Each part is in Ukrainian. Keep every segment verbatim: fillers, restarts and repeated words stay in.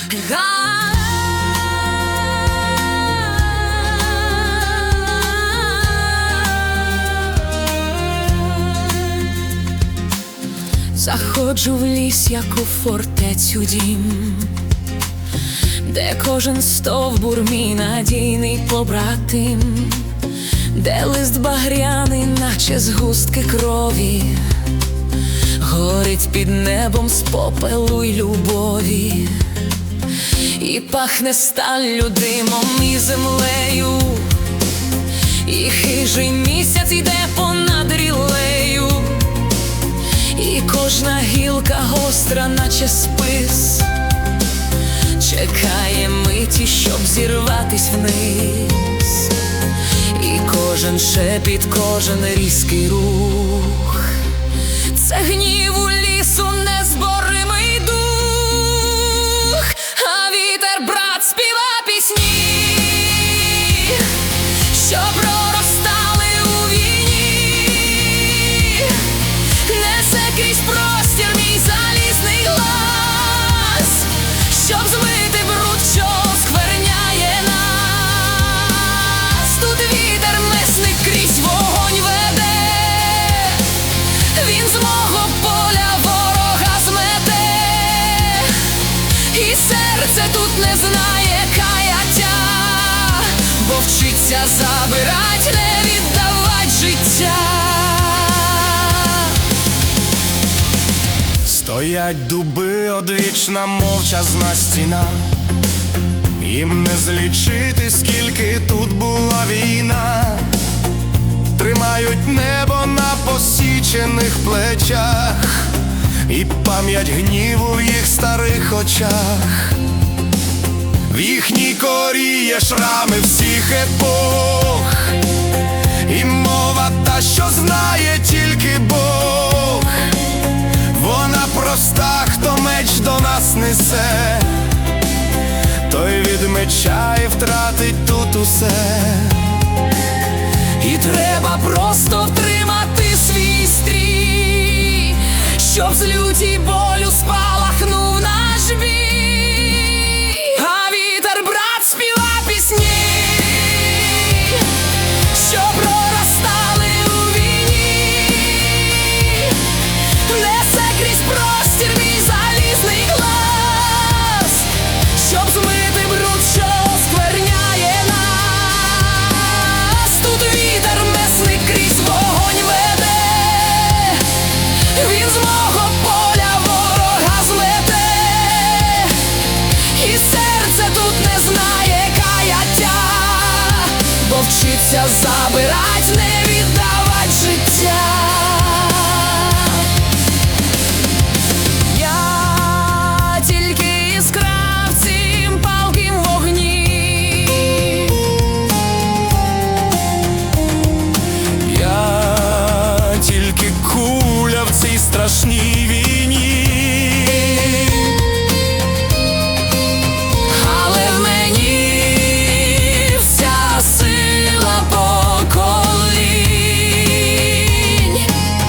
Заходжу в ліс, як у фортецю дім, де кожен стовбур мій надійний побратим, де лист багряний, наче згустки крові, горить під небом з попелу й любові, і пахне сталлю, димом і землею, і хижий місяць йде понад рілею, і кожна гілка гостра, наче спис, чекає миті, щоб зірватись вниз, і кожен шепіт, кожен різкий рух — це гніву лісу незборимий дух. А вітер, брат, співа пісні, що проростали у війні, несе крізь простір мій залізний глас, щоб змити бруд, що скверняє нас. Тут вітер месник крізь вогонь веде, він з мого поля ворога змете, і серце тут не знає каяття, бо вчиться забирать, не віддавать життя. Стоять дуби, одвічна мовчазна стіна, їм не злічити, скільки тут була війна. Тримають небо на посічених плечах, і пам'ять гніву в їх старих очах. В їхній корі є шрами всіх епох, і мова та, що знає тільки Бог. Вона проста, хто меч до нас несе, той від меча і втратить тут усе. І треба просто втримати свій стрій, щоб з люті болю спалахнув наш бій. А вітер, брат, співа пісні, що проростали у війні, несе крізь простір мій залізний глас, щоб змити бруд, що скверняє нас. Тут вітер месник крізь вогонь веде, він з мого поля ворога змете, і серце тут не знає каяття, бо вчиться забирать, не віддавать життя. Я тільки іскра в цім палкім вогні, Я тільки куля в цій страшній війні, але в мені вся сила поколінь,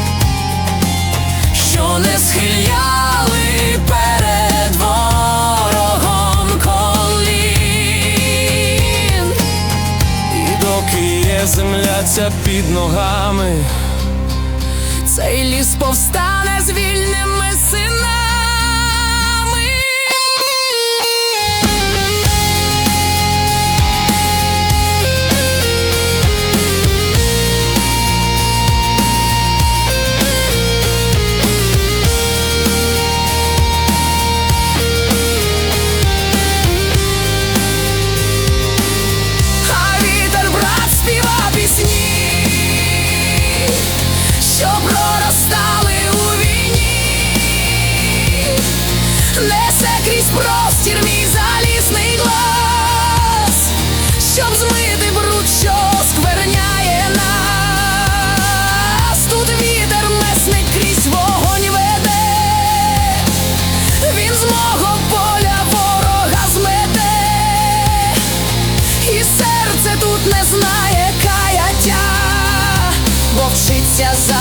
що не схиляли перед ворогом колін. і доки є земля ця під ногами, Цей ліс повстане з вільними синами. А вітер, брат, співа пісні, що проростали у війні, несе крізь простір мій залізний глас, щоб змити бруд, що скверняє нас. Тут вітер месник крізь вогонь веде, він з мого поля ворога змете, і серце тут не знає каяття, бо вчиться за